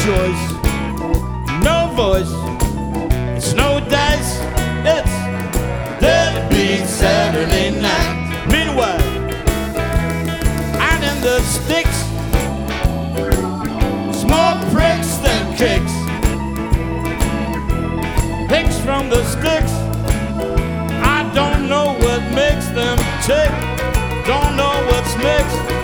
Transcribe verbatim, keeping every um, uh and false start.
choice, no voice, it's no dice, it's Deadbeat Saturday Night. Meanwhile, and in the sticks, more pricks than kicks. Picks from the sticks. I don't know what makes them tick. Don't know what's mixed.